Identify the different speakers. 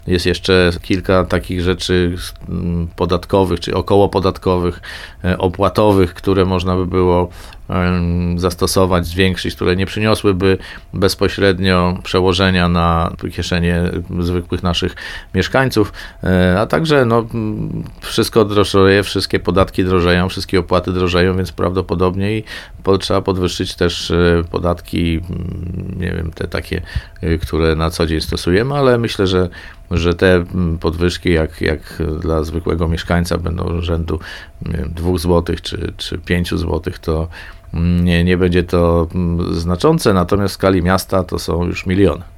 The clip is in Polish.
Speaker 1: Jest jeszcze kilka takich rzeczy podatkowych, czy okołopodatkowych, opłatowych, które można by było zastosować, zwiększyć, które nie przyniosłyby bezpośrednio przełożenia na kieszenie zwykłych naszych mieszkańców, a także wszystko drożeje, wszystkie podatki drożeją, wszystkie opłaty drożeją, więc prawdopodobnie trzeba podwyższyć też podatki, nie wiem, te takie, które na co dzień stosujemy, ale myślę, że te podwyżki jak dla zwykłego mieszkańca będą rzędu 2 zł czy 5 zł, to nie będzie to znaczące, natomiast w skali miasta to są już miliony.